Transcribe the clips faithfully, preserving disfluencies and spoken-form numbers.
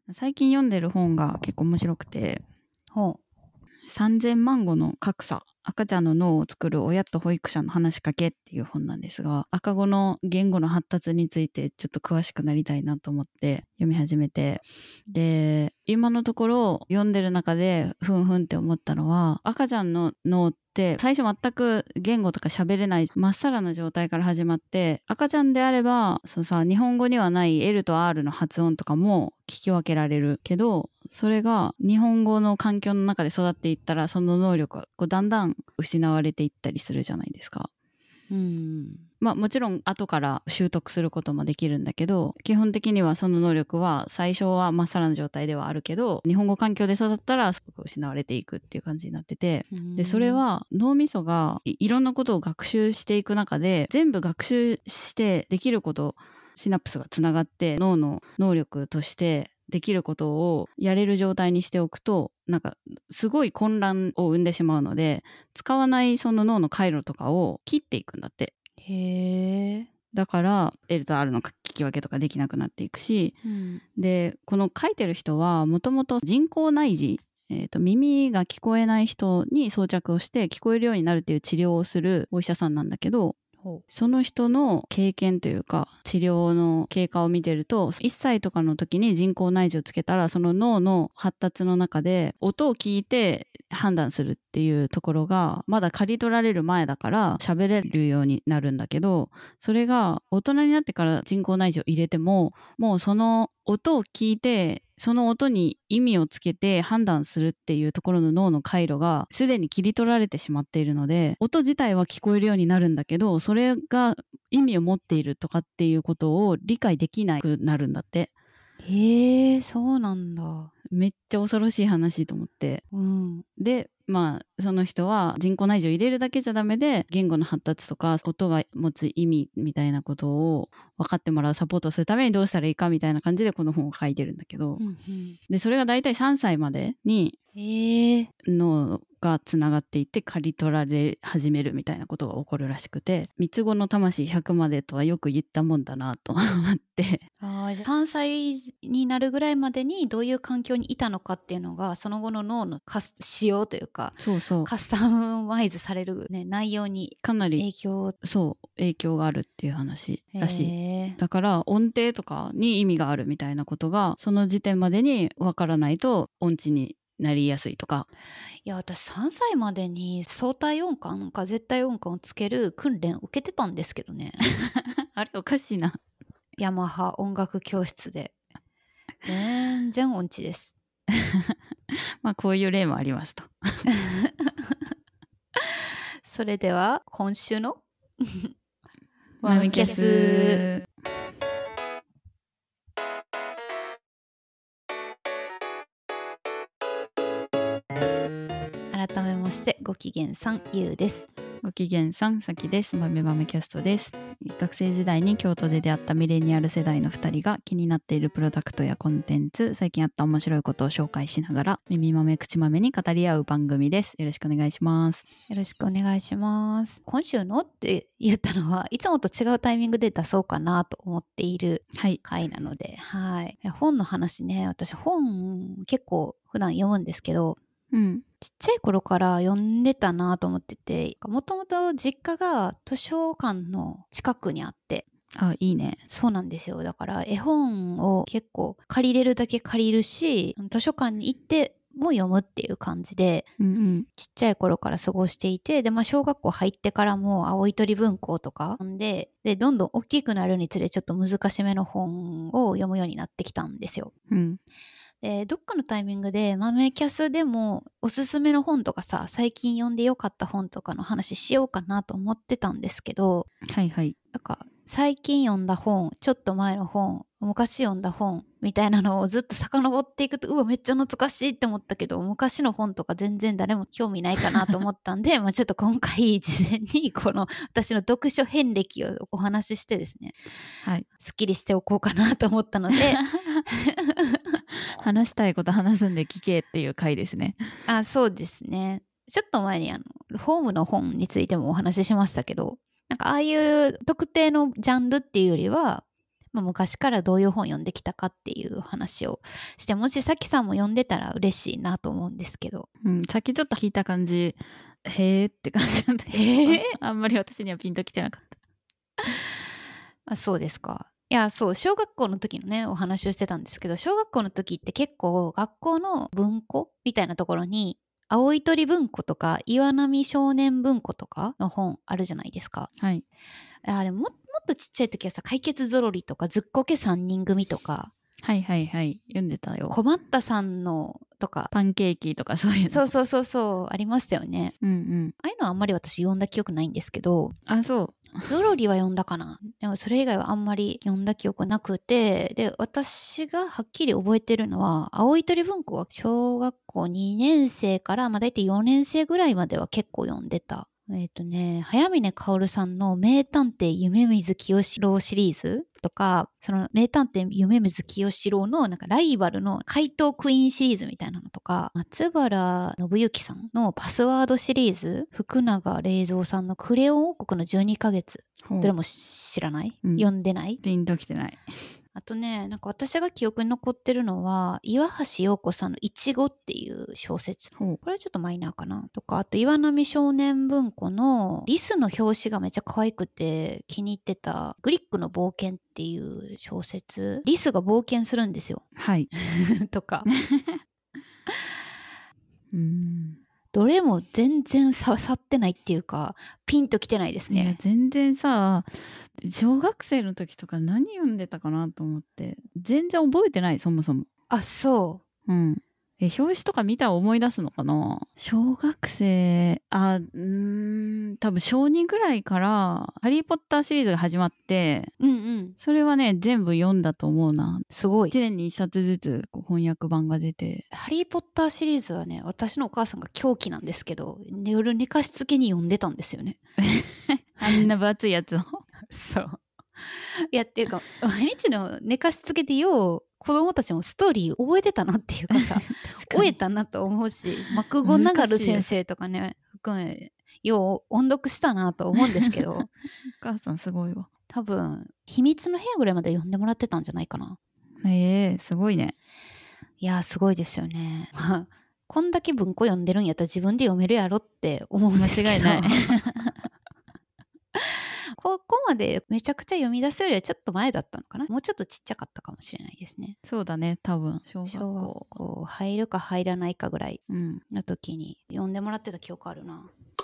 最近読んでる本が結構面白くて、 ほう。 さんぜんまん語の格差、赤ちゃんの脳を作る親と保育者の話しかけっていう本なんですが、赤語の言語の発達についてちょっと詳しくなりたいなと思って読み始めて、で、今のところ読んでる中でふんふんって思ったのは、赤ちゃんの脳って最初全く言語とか喋れないまっさらな状態から始まって、赤ちゃんであればそうさ、日本語にはない L と R の発音とかも聞き分けられるけど、それが日本語の環境の中で育っていったら、その能力がこうだんだん失われていったりするじゃないですか。 うん。 まあもちろん後から習得することもできるんだけど、基本的にはその能力は最初はまっさらな状態ではあるけど、日本語環境で育ったらすごく失われていくっていう感じになってて、でそれは脳みそが い, いろんなことを学習していく中で、全部学習してできること、シナプスがつながって脳の能力としてできることをやれる状態にしておくと、なんかすごい混乱を生んでしまうので、使わないその脳の回路とかを切っていくんだって。 へえ。 だから L と R の聞き分けとかできなくなっていくし、 うん、 でこの書いてる人はもともと人工内耳、えーと、耳が聞こえない人に装着をして聞こえるようになるっていう治療をするお医者さんなんだけど、その人の経験というか治療の経過を見てると、いっさいとかの時に人工内耳をつけたら、その脳の発達の中で音を聞いて判断するっていうところがまだ刈り取られる前だから喋れるようになるんだけど、それが大人になってから人工内耳を入れても、もうその音を聞いてその音に意味をつけて判断するっていうところの脳の回路がすでに切り取られてしまっているので、音自体は聞こえるようになるんだけど、それが意味を持っているとかっていうことを理解できなくなるんだって。 へえ、そうなんだ。 めっちゃ恐ろしい話と思って、 うん、 でまあその人は人工内耳を入れるだけじゃダメで、言語の発達とか音が持つ意味みたいなことを分かってもらうサポートするためにどうしたらいいかみたいな感じでこの本を書いてるんだけど、 うんうん、 でそれがだいたいさんさいまでに脳がつながっていって刈り取られ始めるみたいなことが起こるらしくて、三つ子の魂ひゃくまでとはよく言ったもんだなと思ってあ、じゃあさんさいになるぐらいまでにどういう環境にいたのかっていうのが、その後の脳の仕様というか、 そうそうカスタマイズされる、ね、内容にかなり影響そう影響があるっていう話らしい。 い。 だから音程とかに意味があるみたいなことがその時点までにわからないと音痴になりやすいとか。 いや、私さんさいまでに相対音感か絶対音感をつける訓練受けてたんですけどねあれおかしいな。 ヤマハ音楽教室で全然音痴ですまあこういう例もありますとそれでは今週のマミキャス。 改めましてご機嫌さんゆうです。 ご機嫌さんさきです。マメマメキャストです。学生時代に京都で出会ったミレニアル世代のふたりが気になっているプロダクトやコンテンツ、最近あった面白いことを紹介しながら耳豆口豆に語り合う番組です。よろしくお願いします。 よろしくお願いします。今週のって言ったのはいつもと違うタイミングで出そうかなと思っている回なので、はい、はい、本の話ね、私本結構普段読むんですけど、 うん、 ちっちゃい頃から読んでたなと思ってて、もともと実家が図書館の近くにあって、 あ、いいね。 そうなんですよ。だから絵本を結構借りれるだけ借りるし、図書館に行っても読むっていう感じで、 うんうん、 ちっちゃい頃から過ごしていて、で、まあ小学校入ってからも青い鳥文庫とか読んで、で、どんどん大きくなるにつれちょっと難しめの本を読むようになってきたんですよ。 うん、 で、どっかのタイミングで豆キャスでもおすすめの本とかさ、最近読んでよかった本とかの話しようかなと思ってたんですけど、 はいはい。 なんか最近読んだ本、ちょっと前の本、昔読んだ本みたいなのをずっと遡っていくと、うわめっちゃ懐かしいって思ったけど、昔の本とか全然誰も興味ないかなと思ったんでまあちょっと今回事前にこの私の読書遍歴をお話ししてですね、 はい、 すっきりしておこうかなと思ったので話したいこと話すんで聞けっていう回ですね。 あ、そうですね。ちょっと前にあのホームの本についてもお話ししましたけど、なんかああいう特定のジャンルっていうよりは、 まあ、昔からどういう本読んできたかっていう話をして、もしさきさんも読んでたら嬉しいなと思うんですけど、 うん、さっきちょっと聞いた感じへーって感じなんだけど、 へーあんまり私にはピンときてなかった。 あ、そうですか。いや、そう、小学校の時のねお話をしてたんですけど、小学校の時って結構学校の文庫みたいなところに青い鳥文庫とか岩波少年文庫とかの本あるじゃないですか。 はい。 あでもももっとちっちゃい時はさ、解決ぞろりとかずっこけさんにん組とか、 はいはいはい読んでたよ。 困ったさんのとか、 パンケーキとかそういうの。 そうそうそうそうありましたよね。 うんうん。 ああいうのはあんまり私読んだ記憶ないんですけど、 あ、そう。 ゾロリは読んだかな。でもそれ以外はあんまり読んだ記憶なくて、で、私がはっきり覚えてるのは、青い鳥文庫は小学校にねん生から、まあ大体よねん生ぐらいまでは結構読んでた。えっとね、早峰薫さんの名探偵夢水清志郎シリーズとか、その名探偵夢水清志郎のなんかライバルの怪盗クイーンシリーズみたいなのとか、松原信之さんのパスワードシリーズ、福永玲三さんのクレオン王国のじゅうにかげつ、どれも知らない、うん、読んでない、 ピンときてない。 あとね、なんか私が記憶に残ってるのは岩橋陽子さんのいちごっていう小説、これはちょっとマイナーかなとか、あと岩波少年文庫のリスの表紙がめっちゃ可愛くて気に入ってたグリックの冒険っていう小説、リスが冒険するんですよ。 はいとかうーん、 どれも全然刺さってないっていうかピンときてないですね。 いや全然さ、小学生の時とか何読んでたかなと思って全然覚えてない、そもそも。 あ、そう。 うん。え、表紙とか見たら思い出すのかな。小学生、あ、うーん、多分小にぐらいからハリーポッターシリーズが始まって、 うんうん、 それはね全部読んだと思うな。 すごい。 いちねんにいっさつずつこう翻訳版が出て。 ハリーポッターシリーズはね、私のお母さんが狂気なんですけど、夜寝かしつけに読んでたんですよね。 あんな分厚いやつをそう。いやっていうか毎日の寝かしつけでよう子供たちもストーリー覚えてたなっていうかさ覚えたなと思うし、マクゴナガル先生とかね含めよう音読したなと思うんですけどお母さんすごいわ。 多分秘密の部屋ぐらいまで読んでもらってたんじゃないかな。 ええー、すごいね。いやすごいですよね。こんだけ文庫読んでるんやったら自分で読めるやろって思うんですけど、間違いないここまでめちゃくちゃ読み出すよりはちょっと前だったのかな。もうちょっとちっちゃかったかもしれないですね。 そうだね、多分小学校、 小学校入るか入らないかぐらいの時に読んでもらってた記憶あるな。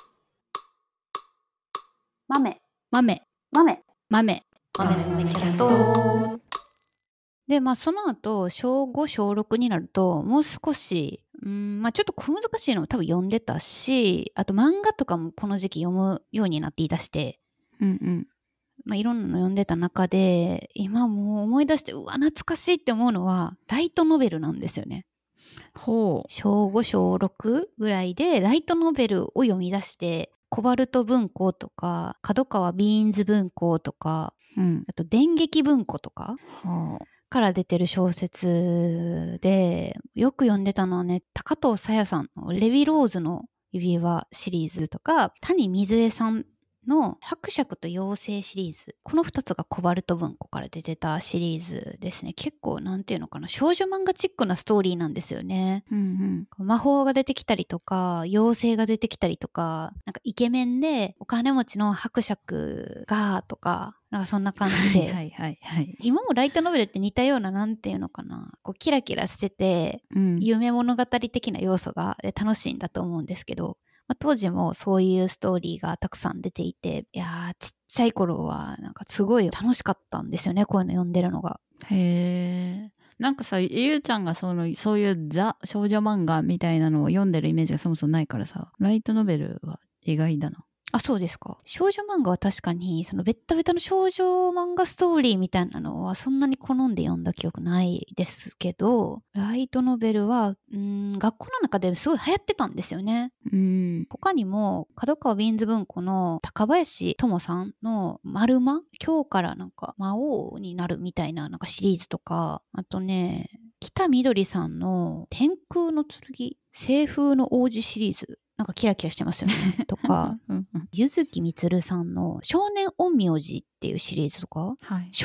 豆豆豆豆豆の豆キャストで、まあその後小ご小ろくになるともう少しうんまあちょっと小難しいのも多分読んでたし、あと漫画とかもこの時期読むようになって言い出して、 うんうんまあ、いろんなの読んでた中で今もう思い出してうわ懐かしいって思うのはライトノベルなんですよね。 ほう。 小ご小ろくぐらいでライトノベルを読み出して、コバルト文庫とか角川ビーンズ文庫とか、うん、あと電撃文庫とか、はあ、から出てる小説でよく読んでたのはね、高藤沙耶さんのレヴィローズの指輪シリーズとか、谷水江さんの伯爵と妖精シリーズ、このふたつがコバルト文庫から出てたシリーズですね。結構なんていうのかな、少女漫画チックなストーリーなんですよね、うんうん、魔法が出てきたりとか妖精が出てきたりとか、なんかイケメンでお金持ちの伯爵がとか、なんかそんな感じで、はいはいはい、今もライトノベルって似たような、なんていうのかな、こうキラキラしてて、うん、夢物語的な要素が楽しいんだと思うんですけど、まあ、当時もそういうストーリーがたくさん出ていて、いやーちっちゃい頃はなんかすごい楽しかったんですよね、こういうの読んでるのが。へー、なんかさ、ゆうちゃんがそのそういうザ少女漫画みたいなのを読んでるイメージがそもそもないからさ、ライトノベルは意外だな。あ、そうですか。少女漫画は確かにそのベッタベタの少女漫画ストーリーみたいなのはそんなに好んで読んだ記憶ないですけど、ライトノベルはうーん学校の中ですごい流行ってたんですよね。うん、他にも角川ビーンズ文庫の高林智さんの丸魔、今日からなんか魔王になるみたいななんかシリーズとか、あとね北みどりさんの天空の剣西風の王子シリーズ、なんかキラキラしてますよねとか柚木みつるさんの少年陰陽師っていうシリーズとか、はい、少年陰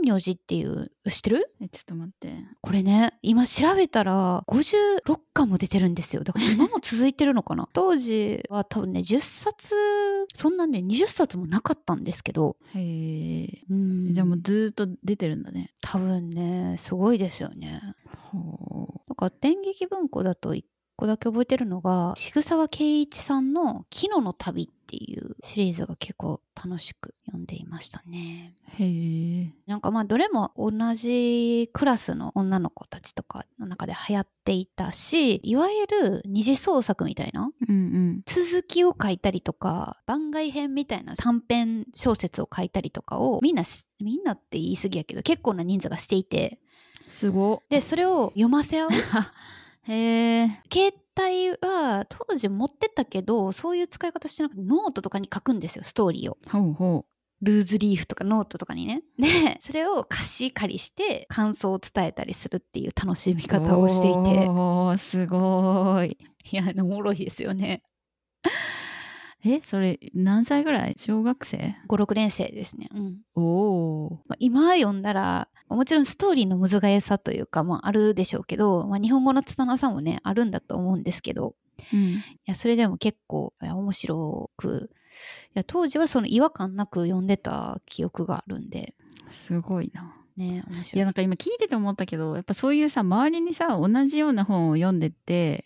明寺っていう知ってる？ えちょっと待って、 これね今調べたらごじゅうろっかんも出てるんですよ。だから今も続いてるのかな当時は多分ねじゅっさつ、そんなねにじゅっさつもなかったんですけど。 へえ、 うん、 じゃあもうずっと出てるんだね。 多分ねすごいですよね。 ほう。 なんか伝劇文庫だといっこだけ覚えてるのが渋沢慶一さんの木野の旅っていうシリーズが結構楽しく読んでいましたね。 へえ。 なんかまあどれも同じクラスの女の子たちとかの中で流行っていたし、いわゆる二次創作みたいな、 うんうん、 続きを書いたりとか番外編みたいな短編小説を書いたりとかをみんなみんなって言い過ぎやけど結構な人数がしていて、 すごでそれを読ませ合うへえ。 携帯は当時持ってたけどそういう使い方してなくてノートとかに書くんですよ、ストーリーを。 ほうほう。 ルーズリーフとかノートとかにね。でそれを貸し借りして感想を伝えたりするっていう楽しみ方をしていて、 おーすごい。 いやおもろいですよね。 えそれ何歳ぐらい？小学生？ ご、ろくねん生ですね。うん、 おお、 まあ、今読んだらもちろんストーリーの難しさというか、まあ、あるでしょうけど、まあ、日本語の拙さもねあるんだと思うんですけど、 うん、 いやそれでも結構いや面白く、いや当時はその違和感なく読んでた記憶があるんで。 すごいな。 ね、面白い。 いやなんか今聞いてて思ったけど、やっぱそういうさ周りにさ同じような本を読んでって、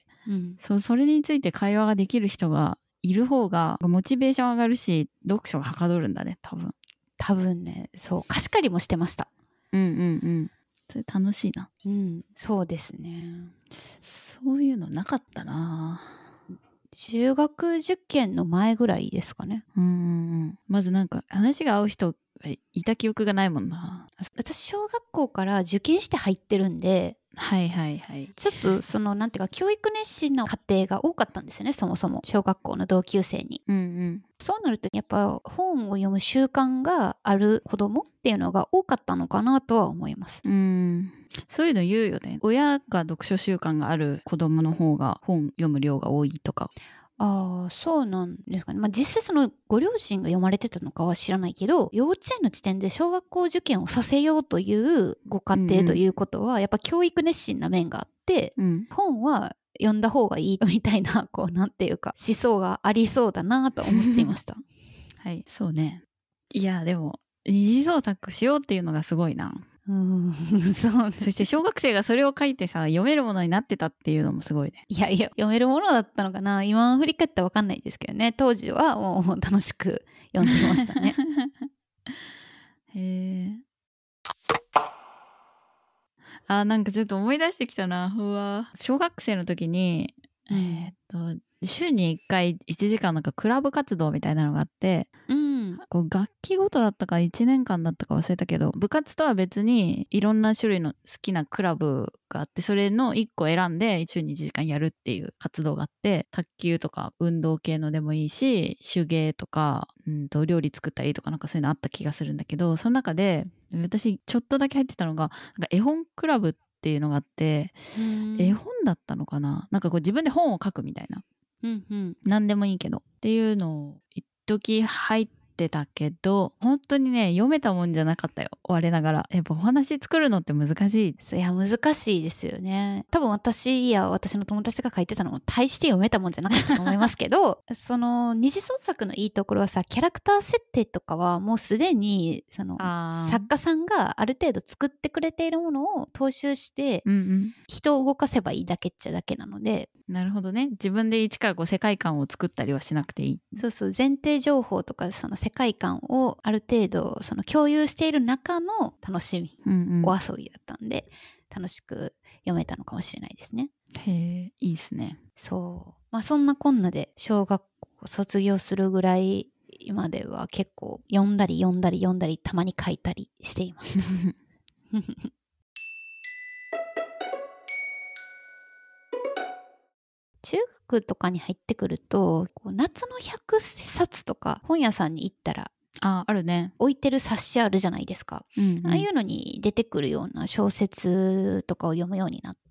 うん、そ, それについて会話ができる人がいる方がモチベーション上がるし読書がはかどるんだね多分。 多分ね、そう貸し借りもしてました。 うんうんうん。それ楽しいな。 うん、そうですね。 そういうのなかったな。 中学受験の前ぐらいですかね。 うんうん。まずなんか話が合う人いた記憶がないもんな。 私小学校から受験して入ってるんで、 はいはいはい。 ちょっとそのなんていうか教育熱心な家庭が多かったんですよね、そもそも小学校の同級生に。 うんうん。 そうなるとやっぱ本を読む習慣がある子供っていうのが多かったのかなとは思います。 うん。そういうの言うよね。親が読書習慣がある子供の方が本読む量が多いとか。 ああ、そうなんですかね。まあ実際そのご両親が読まれてたのかは知らないけど、幼稚園の時点で小学校受験をさせようというご家庭ということは、うんうん、やっぱ教育熱心な面があって、うん、本は読んだ方がいいみたいな、こうなんていうか思想がありそうだなと思っていました。 はい、そうね。いやでも二次創作しようっていうのがすごいな。 うんそう、ね、 そして小学生がそれを書いてさ読めるものになってたっていうのもすごいね。 いやいや読めるものだったのかな、今振り返ったら分かんないですけどね、当時はもう楽しく読んでましたね。 へえ。あ、なんかちょっと思い出してきたな。うわ、小学生の時に、うん、えー、っと週にいっかいいちじかんなんかクラブ活動みたいなのがあって、うん、こう楽器ごとだったかいちねんかんだったか忘れたけど、部活とは別にいろんな種類の好きなクラブがあって、それのいっこ選んで週にいちじかんやるっていう活動があって、卓球とか運動系のでもいいし、手芸とか、うんと料理作ったりとかなんかそういうのあった気がするんだけど、その中で私ちょっとだけ入ってたのがなんか絵本クラブっていうのがあって、絵本だったのかな、なんかこう自分で本を書くみたいな、うんうん、何でもいいけどっていうのを一時入ってたけど、本当にね読めたもんじゃなかったよ、我ながら。やっぱお話作るのって難しい。 いや難しいですよね。多分私や私の友達が書いてたのも大して読めたもんじゃなかったと思いますけどその二次創作のいいところはさ、キャラクター設定とかはもうすでにその作家さんがある程度作ってくれているものを踏襲して、うんうん、人を動かせばいいだけっちゃだけなので。 なるほどね。自分で一からこう世界観を作ったりはしなくていい。 そうそう、前提情報とかその世界観をある程度その共有している中の楽しみ、うんうん、お遊びだったんで楽しく読めたのかもしれないですね。 へえ、いいですね。 そう、まあそんなこんなで小学校卒業するぐらいまでは結構読んだり読んだり読んだりたまに書いたりしていました。中学とかに入ってくるとこう夏のひゃくさつとか本屋さんに行ったらああるね、 置いてる冊子あるじゃないですか、うんうん、ああいうのに出てくるような小説とかを読むようになって、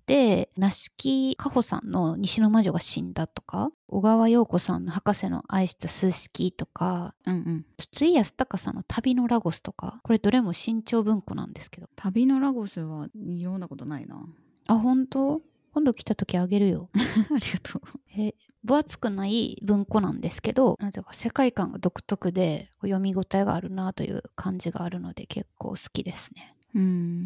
で梨木かほさんの西の魔女が死んだとか、小川陽子さんの博士の愛した数式とか、 うんうん、 筒井康隆さんの旅のラゴスとか、これどれも新潮文庫なんですけど。 旅のラゴスは読んだことないな。 あ、本当？今度来た時あげるよ。 ありがとう。 え分厚くない文庫なんですけど、なんていうか世界観が独特で読み応えがあるなという感じがあるので結構好きですね。 うん。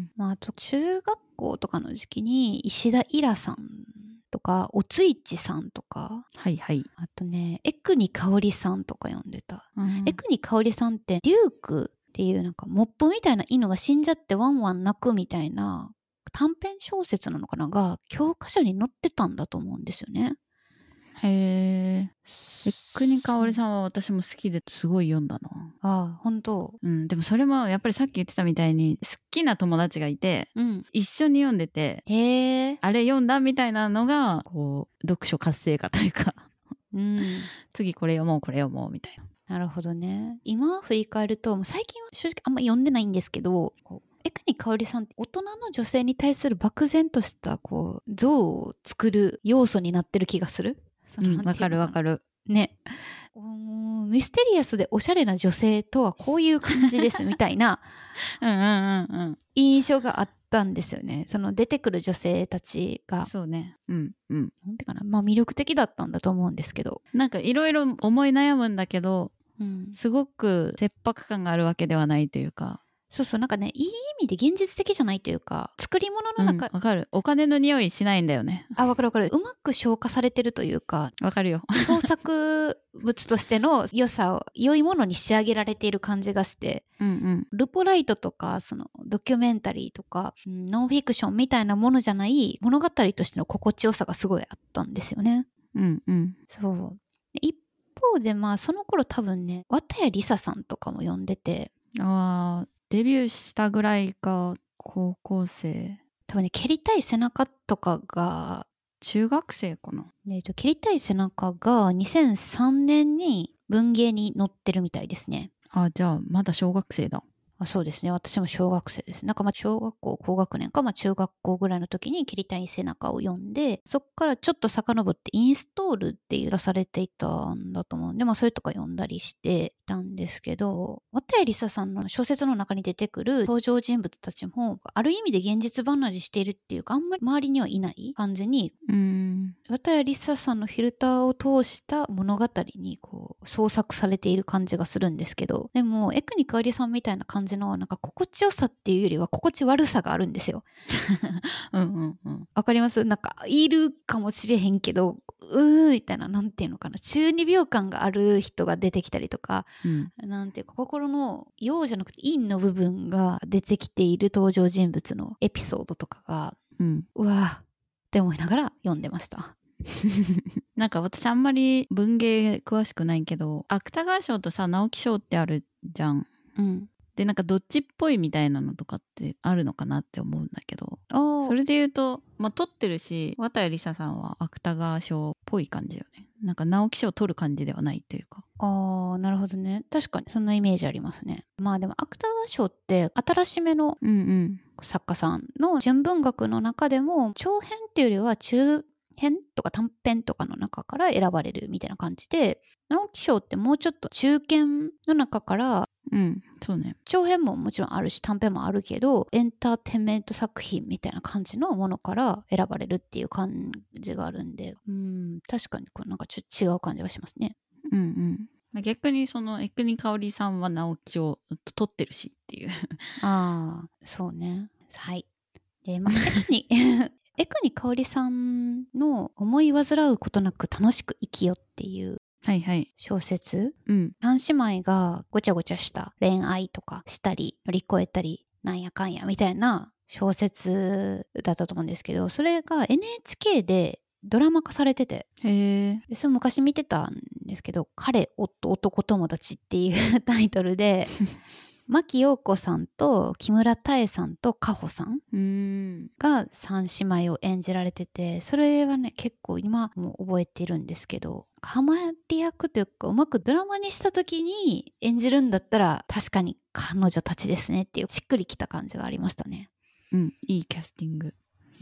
まあ、あと中学校とかの時期に石田イラさんとかおついちさんとか、 はいはい。 あとね江国香織さんとか読んでた。 うん、 江国香織さんってデュークっていうなんかモップみたいな犬が死んじゃってワンワン泣くみたいな短編小説なのかなが教科書に載ってたんだと思うんですよね。 へえ。江国香織さんは私も好きですごい読んだな。 ああ、本当。 うん、でもそれもやっぱりさっき言ってたみたいに好きな友達がいて、 うん、 一緒に読んでて、 へえ。 あれ読んだみたいなのがこう読書活性化というか、 うん、 次これ読もうこれ読もうみたいな。 なるほどね。今振り返るともう最近は正直あんま読んでないんですけど、こう江国香織さんって大人の女性に対する漠然としたこう像を作る要素になってる気がする。 うん、わかるわかる。 ね。ミステリアスでおしゃれな女性とはこういう感じですみたいなうんうんうんうん。 印象があったんですよね。その出てくる女性たちが。 そうね。うんうん。 なんてかな。まあ魅力的だったんだと思うんですけど。 なんかいろいろ思い悩むんだけど、 うん、 すごく切迫感があるわけではないというか。 そうそう、なんかね、いい意味で現実的じゃないというか、作り物の中、 わ、うん、かる。お金の匂いしないんだよね。 あ、わかるわかる。うまく消化されてるというか、 わかるよ。 創作物としての良さを良いものに仕上げられている感じがして、 うんうん、 ルポライトとか、そのドキュメンタリーとか、うん、ノンフィクションみたいなものじゃない物語としての心地よさがすごいあったんですよね。 うんうん。 そう。一方で、まあ、その頃多分ね、綿谷りささんとかも読んでて、 ああ、デビューしたぐらいか、高校生。 多分ね、蹴りたい背中とかが、 中学生かな。 えーと、蹴りたい背中がにせんさんねんに文芸に載ってるみたいですね。 あ、じゃあまだ小学生だ。 あ、そうですね。私も小学生です。なんかまあ小学校高学年か、まあ中学校ぐらいの時に蹴りたい背中を読んで、そっからちょっと遡ってインストールっていう出されていたんだと思うんで、まあそれとか読んだりしていたんですけど、綿谷りささんの小説の中に出てくる登場人物たちも、ある意味で現実離れしているっていうか、あんまり周りにはいない感じに、 うーん。 綿谷りささんのフィルターを通した物語にこう創作されている感じがするんですけど、でも江国香織さんみたいな感じのなんか心地よさっていうよりは心地悪さがあるんですよ。 うんうんうん。 わかります？なんかいるかもしれへんけど、うーみたいな、なんていうのかな、中二病感がある人が出てきたりとか、うん、なんていうか心の陽じゃなくて陰の部分が出てきている登場人物のエピソードとかが、うん、うわーって思いながら読んでました。 なんか私あんまり文芸詳しくないけど、芥川賞とさ直木賞ってあるじゃん。うん。でなんかどっちっぽいみたいなのとかってあるのかなって思うんだけど、それで言うと、まあ、撮ってるし綿谷りささんは芥川賞っぽい感じよね。なんか直木賞を取る感じではないというか。 あー、なるほどね。確かにそんなイメージありますね。まあでも芥川賞って新しめの作家さんの純文学の中でも長編っていうよりは中編とか短編とかの中から選ばれるみたいな感じで、直木賞ってもうちょっと中堅の中から、 うん、そうね。 長編ももちろんあるし短編もあるけど、エンターテインメント作品みたいな感じのものから選ばれるっていう感じがあるんで、うん、確かにこれなんかちょっと違う感じがしますね。 うんうん。逆にその江国香織さんは直木賞取ってるしっていう。 ああ、そうね。はい。で、まあ、江江国香織さんの思い煩うことなく楽しく生きよっていう小説、はいはい、うん、三姉妹がごちゃごちゃした恋愛とかしたり乗り越えたりなんやかんやみたいな小説だったと思うんですけど、それが エヌエイチケー でドラマ化されてて、 へでそれ昔見てたんですけど、彼夫男友達っていうタイトルで牧陽子さんと木村多江さんと夏帆さんが三姉妹を演じられてて、それはね結構今も覚えてるんですけど、ハマり役というかうまくドラマにした時に演じるんだったら確かに彼女たちですねっていうしっくりきた感じがありましたね。 うん、いいキャスティングね。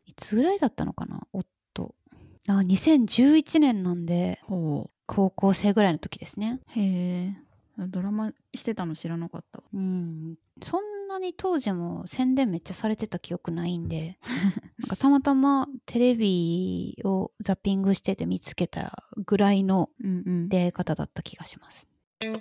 いつぐらいだったのかな。おっとあにせんじゅういちねんなんでほう高校生ぐらいの時ですね。 へえドラマしてたの知らなかった。 うんそんなに当時も宣伝めっちゃされてた記憶ないんでなんかたまたまテレビをザッピングしてて見つけたぐらいの出会い方だった気がします、うんうん、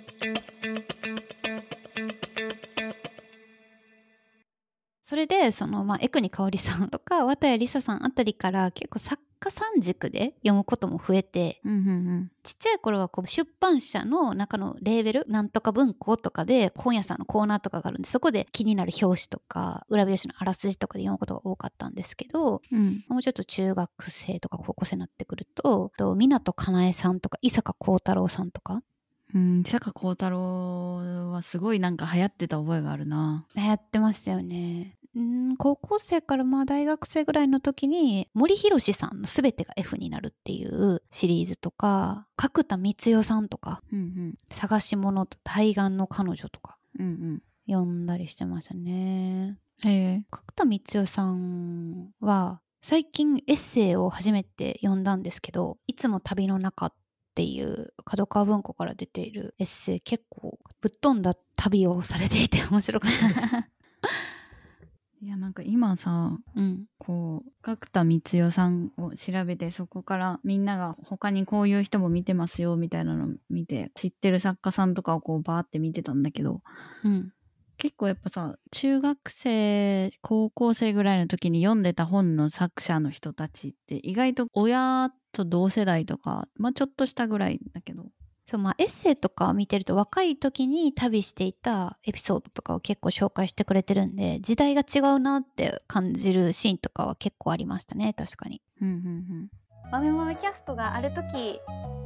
それでそのまあ江国香織さんとか綿谷りささんあたりから結構作家さん軸で読むことも増えて、 うんうんうん、 ちっちゃい頃はこう出版社の中のレーベルなんとか文庫とかで本屋さんのコーナーとかがあるんでそこで気になる表紙とか裏表紙のあらすじとかで読むことが多かったんですけど、うん、もうちょっと中学生とか高校生になってくると湊かなえさんとか伊坂幸太郎さんとか、 うん、伊坂幸太郎はすごいなんか流行ってた覚えがあるな。 流行ってましたよね。ん高校生からまあ大学生ぐらいの時に森博さんの全てが F になるっていうシリーズとか角田光代さんとか、うんうん、探し物と対岸の彼女とか、うんうん、読んだりしてましたね。へえ。角田光代さんは最近エッセイを初めて読んだんですけどいつも旅の中っていう角川文庫から出ているエッセイ結構ぶっ飛んだ旅をされていて面白かったですいやなんか今さ、うん、こう角田光代さんを調べてそこからみんなが他にこういう人も見てますよみたいなのを見て知ってる作家さんとかをこうバーって見てたんだけど、うん、結構やっぱさ中学生高校生ぐらいの時に読んでた本の作者の人たちって意外と親と同世代とか、まあ、ちょっとしたぐらいだけどそう、まあ、エッセイとか見てると若い時に旅していたエピソードとかを結構紹介してくれてるんで時代が違うなって感じるシーンとかは結構ありましたね。確かに。うんうんうん。豆豆キャストがある時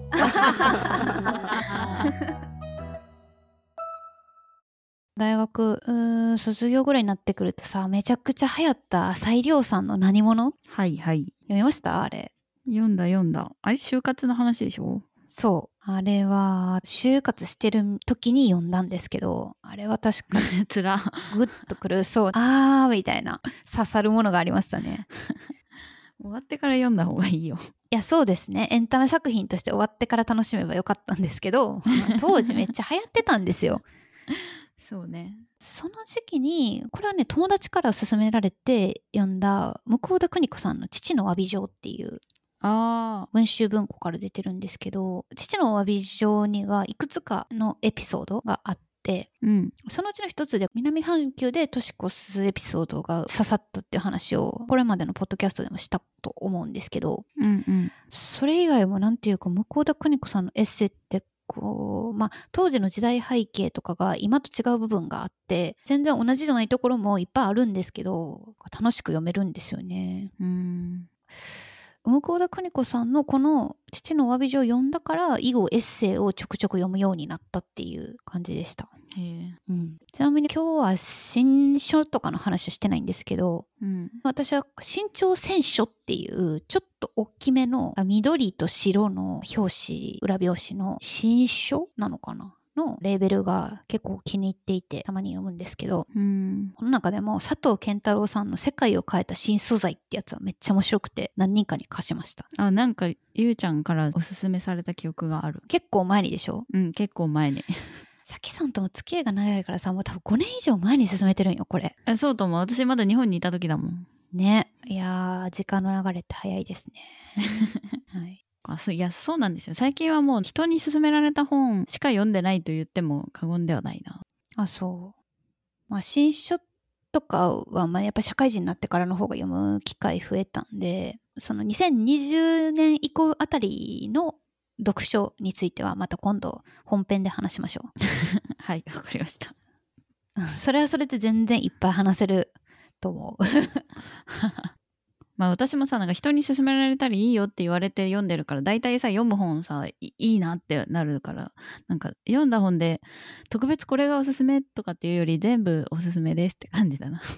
大学うーん卒業ぐらいになってくるとさめちゃくちゃ流行った浅井亮さんの何者はいはい読みました？あれ読んだ読んだ。あれ就活の話でしょ？そうあれは就活してる時に読んだんですけどあれは確かにつらグッとくるそうあーみたいな刺さるものがありましたね終わってから読んだ方がいいよ。いやそうですねエンタメ作品として終わってから楽しめばよかったんですけど当時めっちゃ流行ってたんですよそうねその時期にこれはね友達から勧められて読んだ向田邦子さんの父の詫び状っていうあ文集文庫から出てるんですけど父の詫び状にはいくつかのエピソードがあって、うん、そのうちの一つで南半球で年越すエピソードが刺さったっていう話をこれまでのポッドキャストでもしたと思うんですけど、うんうん、それ以外もなんていうか向田邦子さんのエッセイってこうまあ、当時の時代背景とかが今と違う部分があって全然同じじゃないところもいっぱいあるんですけど楽しく読めるんですよね。うん向田邦子さんのこの父のお詫び状を読んだから以後エッセイをちょくちょく読むようになったっていう感じでした。へえ、うん、ちなみに今日は新書とかの話はしてないんですけど、うん、私は新潮選書っていうちょっと大きめの緑と白の表紙裏表紙の新書なのかなのレーベルが結構気に入っていてたまに読むんですけど、うん、この中でも佐藤健太郎さんの世界を変えた新素材ってやつはめっちゃ面白くて何人かに貸しました。あ、なんかゆうちゃんからおすすめされた記憶がある。結構前にでしょ？うん、結構前にさきさんとの付き合いが長いからさもう多分ごねん以上前に進めてるんよこれ。あ、そうと思う。私まだ日本にいた時だもんね。いやー時間の流れって早いですねはいあそういやそうなんですよ。最近はもう人に勧められた本しか読んでないと言っても過言ではないな。あそう、まあ、新書とかはまあやっぱ社会人になってからの方が読む機会増えたんでそのにせんにじゅうねん以降あたりの読書についてはまた今度本編で話しましょうはいわかりましたそれはそれで全然いっぱい話せると思うまあ私もさなんか人に勧められたりいいよって言われて読んでるから大体さ読む本さ い, いいなってなるからなんか読んだ本で特別これがおすすめとかっていうより全部おすすめですって感じだな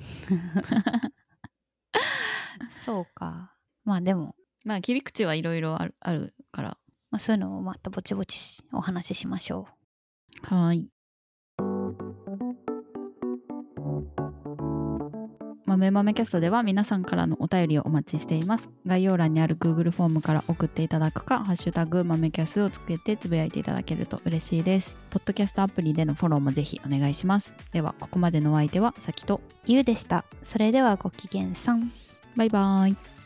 そうかまあでもまあ切り口はいろいろあるあるから、まあ、そういうのをまたぼちぼちお話ししましょう。はいまあ、 豆豆キャストでは皆さんからのお便りをお待ちしています。概要欄にある Google フォームから送っていただくか、ハッシュタグ豆キャスをつけてつぶやいていただけると嬉しいです。ポッドキャストアプリでのフォローもぜひお願いします。ではここまでのお相手はさきとゆうでした。それではごきげんさん。 バイバイ。